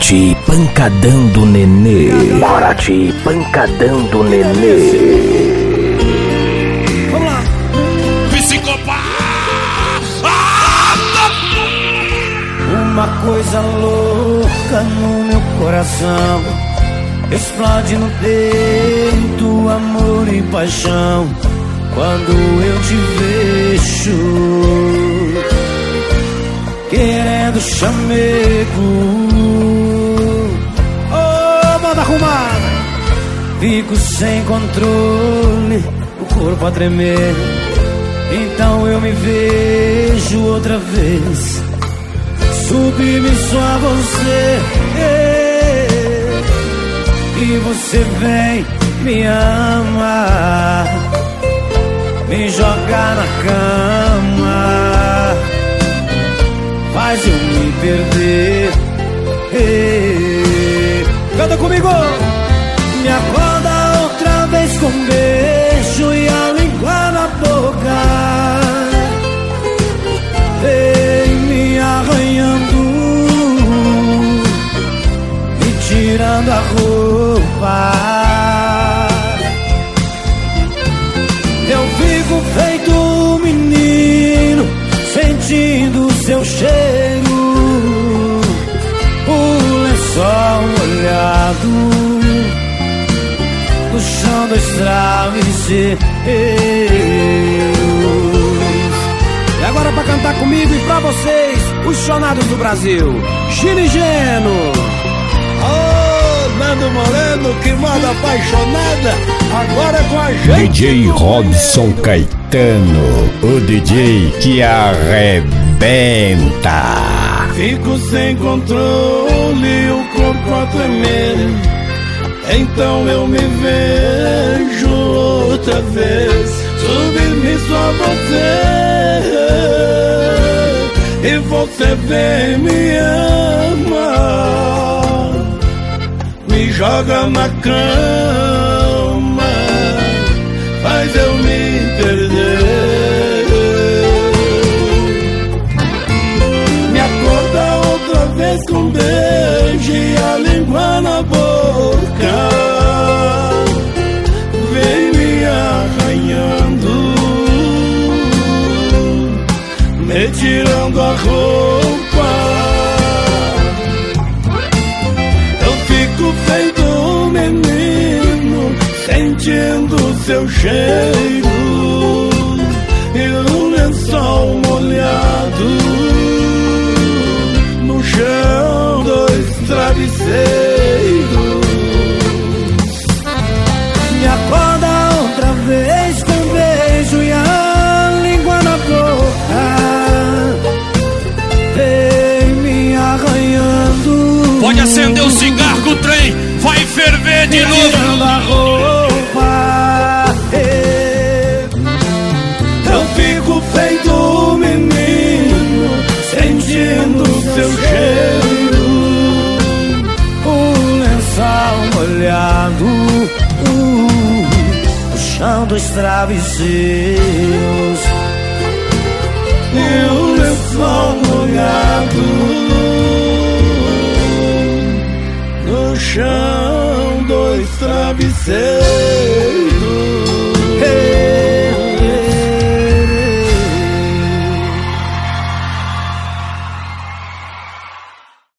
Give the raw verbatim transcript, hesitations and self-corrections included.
Paraty, pancadão do nenê. Paraty, pancadão do nenê. Vamos lá. Psicopata. Uma coisa louca no meu coração explode no peito, amor e paixão. Quando eu te vejo querendo chamego, Ô, banda arrumada. fico sem controle, o corpo a tremer. Então eu me vejo outra vez, subir-me só a você, e você vem me amar, me jogar na cama, faz eu me perder. Canta comigo. Me acorda outra vez com um beijo e a língua na boca, vem me arranhando, me tirando a roupa. Eu fico feito um menino, sentindo seu cheiro, o lençol molhado no chão dos travesseiros. E agora pra cantar comigo e pra vocês, os chonados do Brasil, Gino e Geno. Ô, Nando Moreno, que moda apaixonada, agora é com a gente. D J Robson Caetano, o D J que arrebenta. Fico sem controle, o corpo a tremer. Então eu me vejo outra vez, subir-me só você, e você vem me ama, me joga na cama, faz eu me perder. Me acorda outra vez com um beijo e a língua na boca, vem me arranhando, me tirando a roupa. Eu fico feito um menino, sentindo seu cheiro, e o lençol molhado no chão dos travesseiros. Me acorda outra vez com um beijo e a língua na boca, vem me arranhando. Pode acender o cigarro que o trem vai ferver de novo. Tirando a roupa, eu fico feito um menino, sentindo seu cheiro, o lençol molhado, uh, o chão dos travesseiros, e o lençol molhado No chão dos travesseiros.